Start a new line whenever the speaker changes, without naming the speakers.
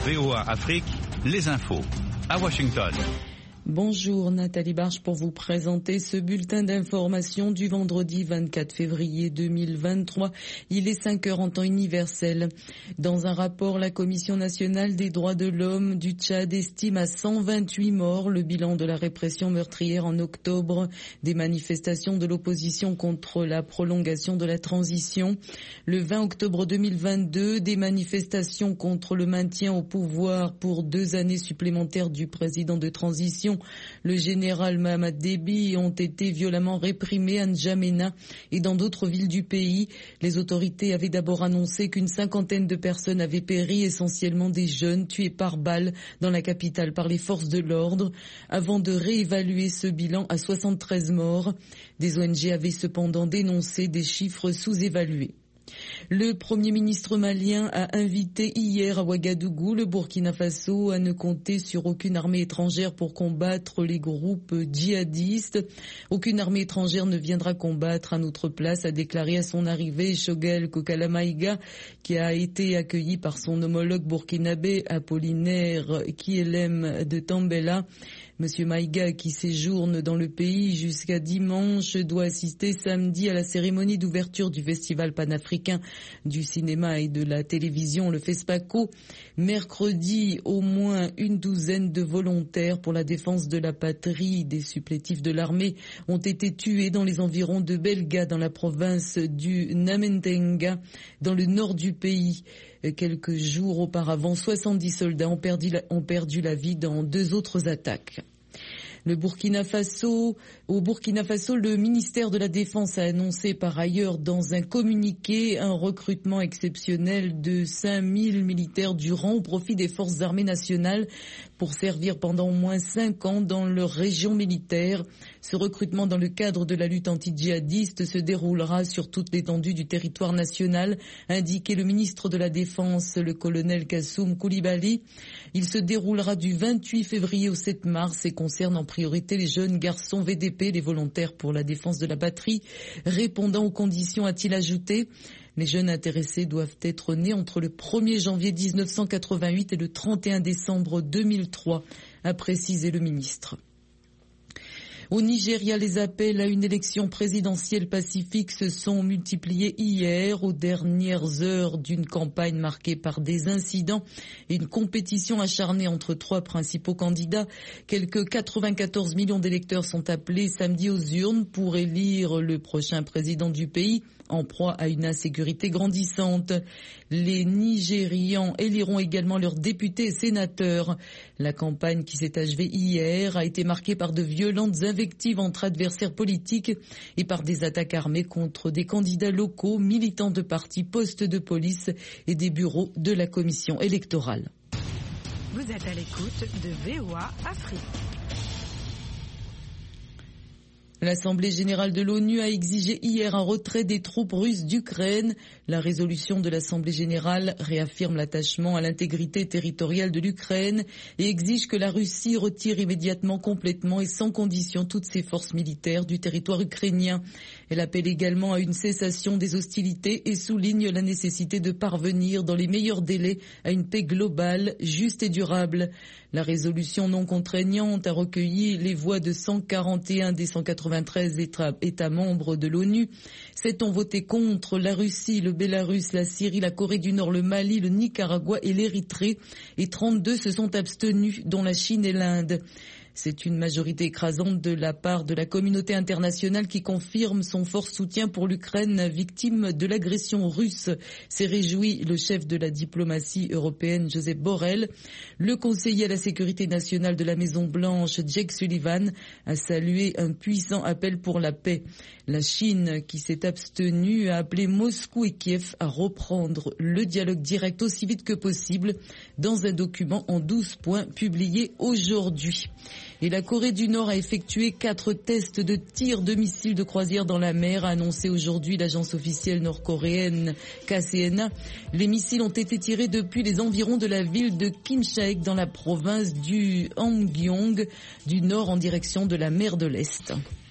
VOA Afrique, les infos. À Washington.
Bonjour, Nathalie Barche pour vous présenter ce bulletin d'information du vendredi 24 février 2023. Il est 5 heures en temps universel. Dans un rapport, la Commission nationale des droits de l'homme du Tchad estime à 128 morts le bilan de la répression meurtrière en octobre des manifestations de l'opposition contre la prolongation de la transition. Le 20 octobre 2022, des manifestations contre le maintien au pouvoir pour 2 années supplémentaires du président de transition, le général Mahamat Déby, ont été violemment réprimés à N'Djamena et dans d'autres villes du pays. Les autorités avaient d'abord annoncé qu'une 50aine de personnes avaient péri, essentiellement des jeunes tués par balles dans la capitale par les forces de l'ordre, avant de réévaluer ce bilan à 73 morts. Des ONG avaient cependant dénoncé des chiffres sous-évalués. Le Premier ministre malien a invité hier à Ouagadougou le Burkina Faso à ne compter sur aucune armée étrangère pour combattre les groupes djihadistes. Aucune armée étrangère ne viendra combattre à notre place, a déclaré à son arrivée Choguel Kokala Maïga, qui a été accueilli par son homologue burkinabé Apollinaire Kielem de Tambela. Monsieur Maïga, qui séjourne dans le pays jusqu'à dimanche, doit assister samedi à la cérémonie d'ouverture du Festival panafricain du cinéma et de la télévision, le FESPACO. Mercredi, au moins une douzaine de volontaires pour la défense de la patrie, des supplétifs de l'armée, ont été tués dans les environs de Belga, dans la province du Namentenga, dans le nord du pays. Quelques jours auparavant, 70 soldats ont perdu la vie dans 2 autres attaques. Au Burkina Faso, le ministère de la Défense a annoncé par ailleurs dans un communiqué un recrutement exceptionnel de 5000 militaires du rang au profit des forces armées nationales pour servir pendant au moins 5 ans dans leur région militaire. Ce recrutement dans le cadre de la lutte anti-djihadiste se déroulera sur toute l'étendue du territoire national, a indiqué le ministre de la Défense, le colonel Kassoum Koulibaly. Il se déroulera du 28 février au 7 mars et concerne en priorité les jeunes garçons VDP, les volontaires pour la défense de la patrie, répondant aux conditions, a-t-il ajouté. Les jeunes intéressés doivent être nés entre le 1er janvier 1988 et le 31 décembre 2003, a précisé le ministre. Au Nigeria, les appels à une élection présidentielle pacifique se sont multipliés hier, aux dernières heures d'une campagne marquée par des incidents et une compétition acharnée entre 3 principaux candidats. Quelques 94 millions d'électeurs sont appelés samedi aux urnes pour élire le prochain président du pays, en proie à une insécurité grandissante. Les Nigérians éliront également leurs députés et sénateurs. La campagne qui s'est achevée hier a été marquée par de violentes invectives entre adversaires politiques et par des attaques armées contre des candidats locaux, militants de partis, postes de police et des bureaux de la commission électorale.
Vous êtes à l'écoute de VOA Afrique.
L'Assemblée générale de l'ONU a exigé hier un retrait des troupes russes d'Ukraine. La résolution de l'Assemblée générale réaffirme l'attachement à l'intégrité territoriale de l'Ukraine et exige que la Russie retire immédiatement, complètement et sans condition toutes ses forces militaires du territoire ukrainien. Elle appelle également à une cessation des hostilités et souligne la nécessité de parvenir dans les meilleurs délais à une paix globale, juste et durable. La résolution non contraignante a recueilli les voix de 141 des 193 États membres de l'ONU. 7 ont voté contre: la Russie, le Bélarus, la Syrie, la Corée du Nord, le Mali, le Nicaragua et l'Érythrée. Et 32 se sont abstenus, dont la Chine et l'Inde. C'est une majorité écrasante de la part de la communauté internationale qui confirme son fort soutien pour l'Ukraine, victime de l'agression russe. S'est réjoui le chef de la diplomatie européenne, Joseph Borrell. Le conseiller à la sécurité nationale de la Maison-Blanche, Jake Sullivan, a salué un puissant appel pour la paix. La Chine, qui s'est abstenue, a appelé Moscou et Kiev à reprendre le dialogue direct aussi vite que possible dans un document en 12 points publié aujourd'hui. Et la Corée du Nord a effectué 4 tests de tir de missiles de croisière dans la mer, a annoncé aujourd'hui l'agence officielle nord-coréenne KCNA. Les missiles ont été tirés depuis les environs de la ville de Kimchaek dans la province du Hamgyong du Nord en direction de la mer de l'Est.